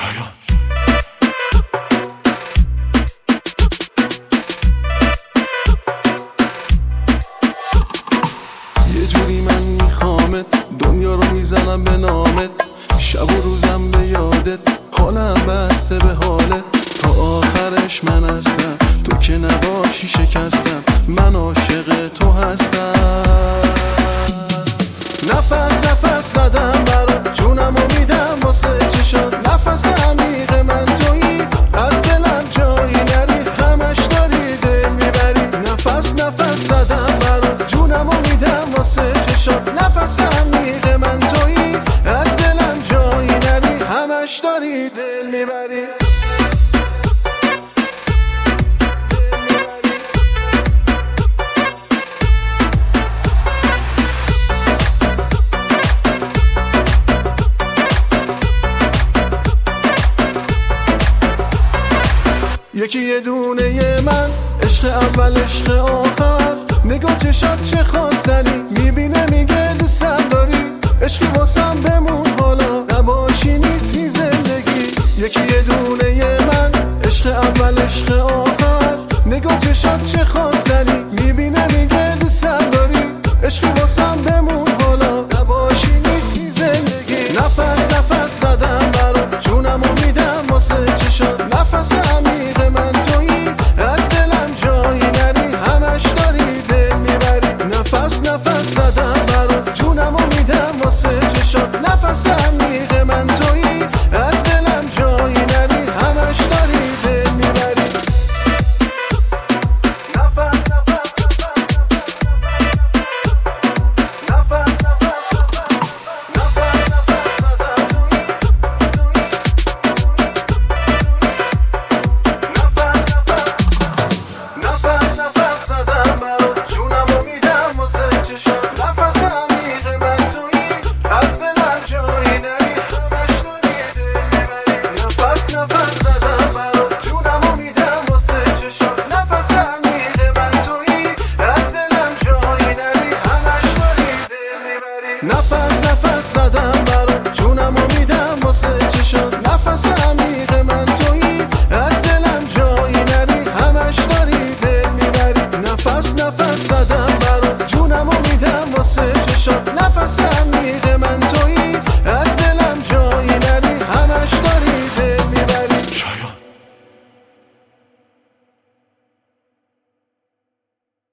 یه جوری من میخوامت، دنیا رو میزنم به نامت، شب و روزم به یادت، حالم بسته به حالت، تا آخرش من هستم، تو که نباشی شکستم، من عاشق تو هستم. نفس نفس زدم برات، جونم رو میدم واسه چشات، نفس عمیق من تویی، از دلم جایی نری، همش داری دل میبری. نفس نفس زدم برات، جونم رو میدم واسه چشات، نفس عمیق من تویی، از دلم جایی نری، همش داری دل میبری. یکی یه دونه من، عشق اول عشق آخر، نگاه چشات چه خواستنی، میبینه میگه دوستم داری، عشقی واسم بمون حالا، نباشی نیستی زندگی. یکی یه دونه من، عشق اول عشق آخر، نگاه چشات چه خواستنی، میبینه میگه دوستم داری، عشقی واسم بمون حالا، نباشی نیستی زندگی. نفس نفس زدم برات، جونم رو میدم واسه چشات، نفس عمیق من تویی، از دلم جایی نری، همش داری دل میبری. نفس نفس زدم برات، جونم رو میدم واسه چشات، نفس عمیق من تویی، از دلم جایی نری، همش داری دل میبری. نفس نفس نفس نفس نفس زدم تویی، نفس نفس زدم برات، جونم رو میدم واسه چشات، نفس عمیق من تویی، از دلم جایی نری، همش داری دل میبری. نفس نفس زدم برات، جونم رو میدم واسه چشات، نفس عمیق من تویی، از دلم جایی نری، همش داری دل میبری. نفس نفس زدم برات، جونم رو میدم واسه